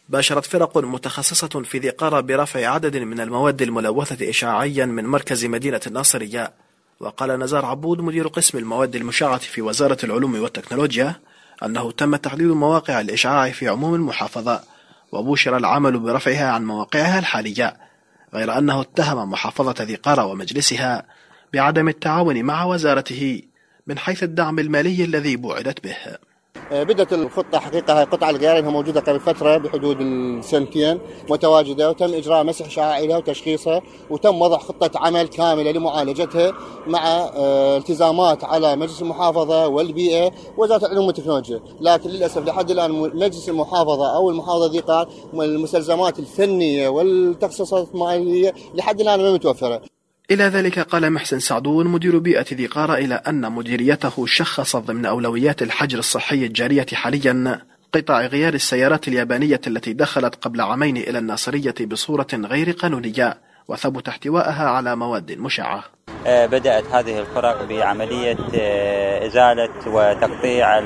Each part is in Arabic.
باشرت فرق متخصصة في ذي قارة برفع عدد من المواد الملوثة إشعاعيا من مركز مدينة الناصرية. وقال نزار عبود مدير قسم المواد المشعة في وزارة العلوم والتكنولوجيا أنه تم تحديد مواقع الإشعاع في عموم المحافظة، وبشر العمل برفعها عن مواقعها الحالية، غير أنه اتهم محافظة ذي قارة ومجلسها بعدم التعاون مع وزارته من حيث الدعم المالي الذي بُعدت به. بدأت الخطة حقيقة هاي قطع الغيار انها موجودة قبل فترة بحدود السنتين متواجدة، وتم إجراء مسح إشعاعي لها وتشخيصها، وتم وضع خطة عمل كاملة لمعالجتها مع التزامات على مجلس المحافظة والبيئة ووزارة العلوم والتكنولوجيا. لكن للأسف لحد الآن مجلس المحافظة أو المحافظة ذي قار المستلزمات الفنية والتخصصات المالية لحد الآن ما متوفرة. إلى ذلك قال محسن سعدون مدير بيئة ذي قارة إلى أن مديريته شخصت ضمن أولويات الحجر الصحي الجارية حاليا قطع غيار السيارات اليابانية التي دخلت قبل عامين إلى الناصرية بصورة غير قانونية وثبت احتوائها على مواد مشعة. بدأت هذه الفرق بعملية إزالة وتقطيع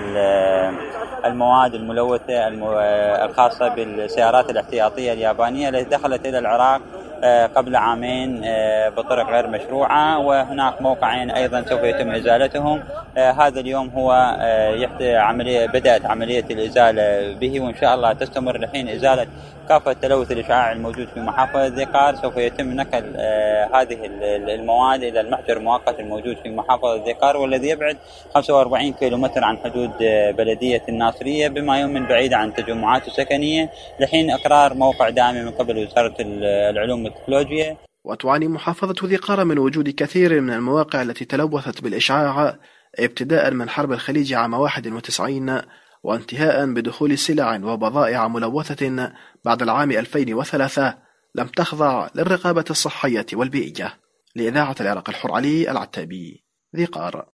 المواد الملوثة الخاصة بالسيارات الاحتياطية اليابانية التي دخلت إلى العراق قبل عامين بطرق غير مشروعة، وهناك موقعين أيضا سوف يتم إزالتهم. هذا اليوم هو بدأت عملية الإزالة به، وإن شاء الله تستمر لحين إزالة كافة التلوث الإشعاعي الموجود في محافظة ذي قار. سوف يتم نقل هذه المواد إلى المحجر المؤقت الموجود في محافظة ذي قار، والذي يبعد 45 كيلومتر عن حدود بلدية الناصرية، بما يمن بعيد عن التجمعات السكنية، لحين إقرار موقع دائم من قبل وزارة العلوم والتكنولوجيا. وتعاني محافظة ذي قار من وجود كثير من المواقع التي تلوثت بالإشعاع ابتداء من حرب الخليج عام 91 وانتهاء بدخول سلع وبضائع ملوثة بعد العام 2003 لم تخضع للرقابة الصحية والبيئية. لإذاعة العراق الحر، علي العتابي، ذي قار.